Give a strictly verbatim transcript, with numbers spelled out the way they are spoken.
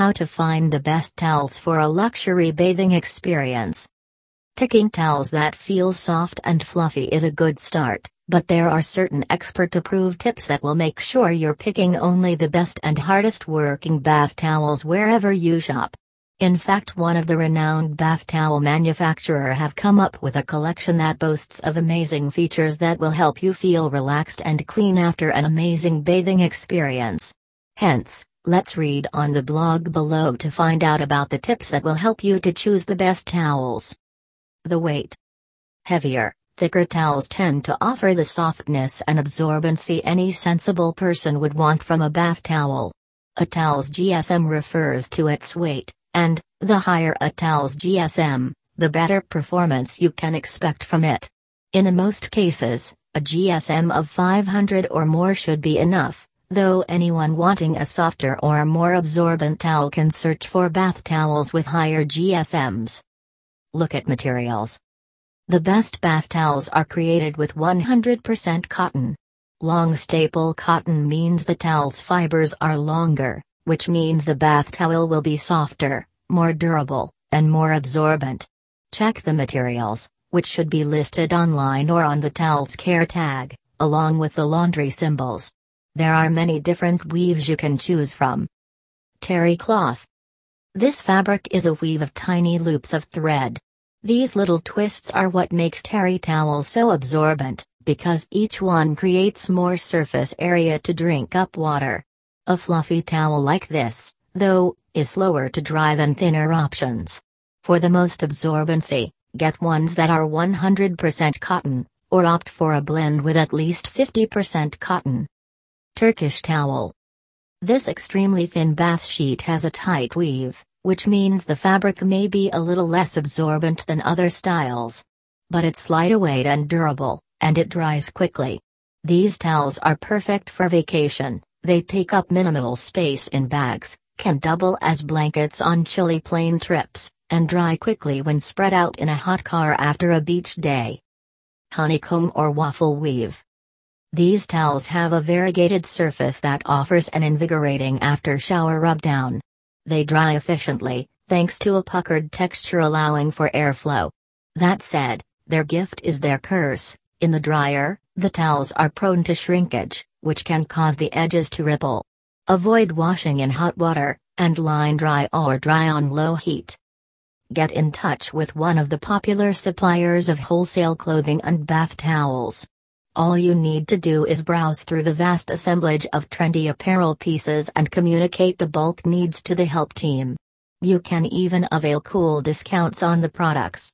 How to find the best towels for a luxury bathing experience. Picking towels that feel soft and fluffy is a good start, but there are certain expert-approved tips that will make sure you're picking only the best and hardest working bath towels wherever you shop. In fact, one of the renowned bath towel manufacturer have come up with a collection that boasts of amazing features that will help you feel relaxed and clean after an amazing bathing experience. Hence, let's read on the blog below to find out about the tips that will help you to choose the best towels. The weight. Heavier, thicker towels tend to offer the softness and absorbency any sensible person would want from a bath towel. A towel's G S M refers to its weight, and, the higher a towel's G S M, the better performance you can expect from it. In most cases, a G S M of five hundred or more should be enough, though anyone wanting a softer or more absorbent towel can search for bath towels with higher G S Ms. Look at materials. The best bath towels are created with one hundred percent cotton. Long staple cotton means the towel's fibers are longer, which means the bath towel will be softer, more durable, and more absorbent. Check the materials, which should be listed online or on the towel's care tag, along with the laundry symbols. There are many different weaves you can choose from. Terry cloth. This fabric is a weave of tiny loops of thread. These little twists are what makes terry towels so absorbent, because each one creates more surface area to drink up water. A fluffy towel like this, though, is slower to dry than thinner options. For the most absorbency, get ones that are one hundred percent cotton, or opt for a blend with at least fifty percent cotton. Turkish towel. This extremely thin bath sheet has a tight weave, which means the fabric may be a little less absorbent than other styles. But it's lightweight and durable, and it dries quickly. These towels are perfect for vacation. They take up minimal space in bags, can double as blankets on chilly plane trips, and dry quickly when spread out in a hot car after a beach day. Honeycomb or waffle weave. These towels have a variegated surface that offers an invigorating after-shower rub-down. They dry efficiently, thanks to a puckered texture allowing for airflow. That said, their gift is their curse. In the dryer, the towels are prone to shrinkage, which can cause the edges to ripple. Avoid washing in hot water, and line dry or dry on low heat. Get in touch with one of the popular suppliers of wholesale clothing and bath towels. All you need to do is browse through the vast assemblage of trendy apparel pieces and communicate the bulk needs to the help team. You can even avail cool discounts on the products.